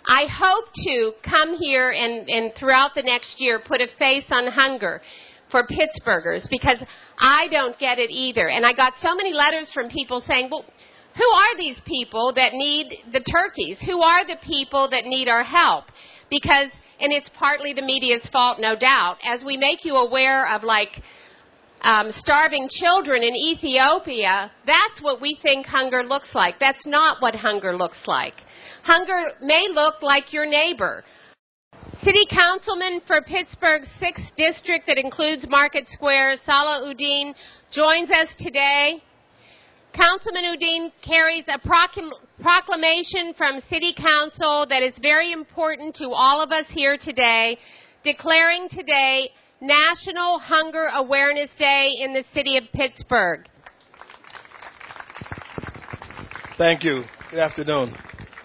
I hope to come here and throughout the next year put a face on hunger for Pittsburghers, because I don't get it either. And I got so many letters from people saying, well, who are these people that need the turkeys? Who are the people that need our help? Because, and it's partly the media's fault, no doubt, as we make you aware of starving children in Ethiopia, that's what we think hunger looks like. That's not what hunger looks like. Hunger may look like your neighbor. City Councilman for Pittsburgh's 6th District that includes Market Square, Salah Uddin, joins us today. Councilman Uddin carries a proclamation from City Council that is very important to all of us here today, declaring today National Hunger Awareness Day in the city of Pittsburgh. Thank you. Good afternoon.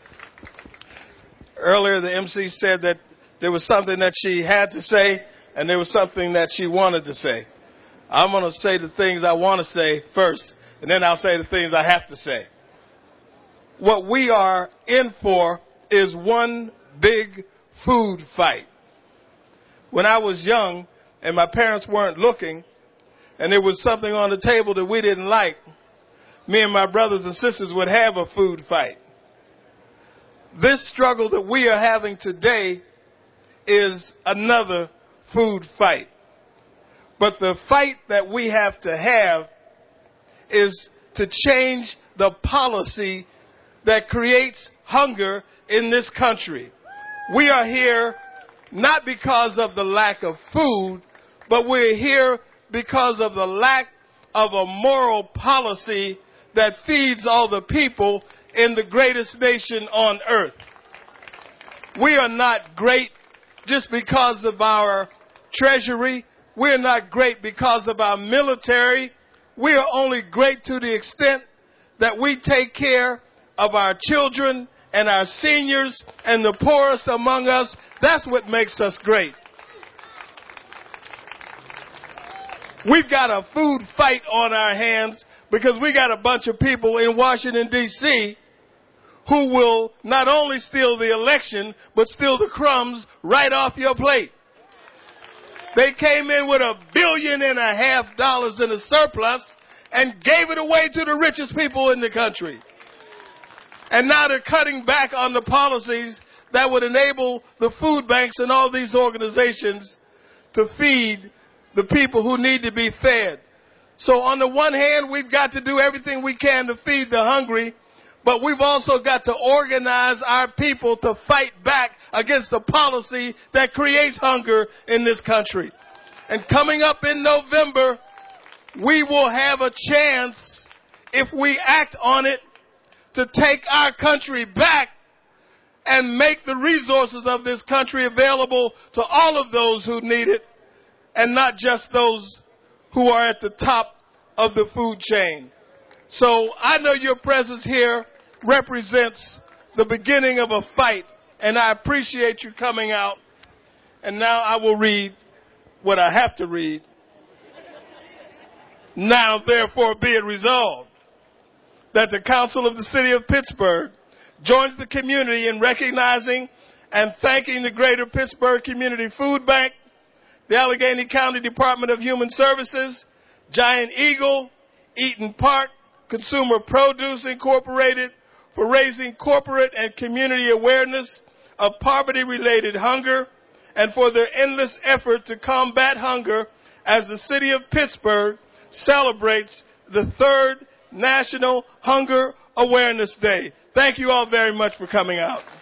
Earlier, the MC said that there was something that she had to say, and there was something that she wanted to say. I'm going to say the things I want to say first, and then I'll say the things I have to say. What we are in for is one big food fight. When I was young and my parents weren't looking, and there was something on the table that we didn't like, me and my brothers and sisters would have a food fight. This struggle that we are having today is another food fight. But the fight that we have to have is to change the policy that creates hunger in this country. We are here not because of the lack of food, but we're here because of the lack of a moral policy that feeds all the people in the greatest nation on earth. We are not great just because of our treasury. We're not great because of our military. We are only great to the extent that we take care of our children and our seniors and the poorest among us. That's what makes us great. We've got a food fight on our hands because we got a bunch of people in Washington, D.C. who will not only steal the election, but steal the crumbs right off your plate. They came in with $1.5 billion in a surplus and gave it away to the richest people in the country. And now they're cutting back on the policies that would enable the food banks and all these organizations to feed the people who need to be fed. So on the one hand, we've got to do everything we can to feed the hungry, but we've also got to organize our people to fight back against the policy that creates hunger in this country. And coming up in November, we will have a chance, if we act on it, to take our country back and make the resources of this country available to all of those who need it, and not just those who are at the top of the food chain. So I know your presence here represents the beginning of a fight, and I appreciate you coming out. And now I will read what I have to read. Now, therefore, be it resolved that the Council of the City of Pittsburgh joins the community in recognizing and thanking the Greater Pittsburgh Community Food Bank, the Allegheny County Department of Human Services, Giant Eagle, Eaton Park, Consumer Produce Incorporated, for raising corporate and community awareness of poverty-related hunger, and for their endless effort to combat hunger as the City of Pittsburgh celebrates the 3rd National Hunger Awareness Day. Thank you all very much for coming out.